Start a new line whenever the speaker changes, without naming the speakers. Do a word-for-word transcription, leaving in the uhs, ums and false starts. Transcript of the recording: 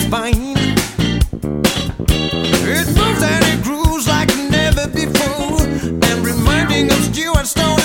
spine. It moves and it grooves like never before, and reminding of Stuart Stone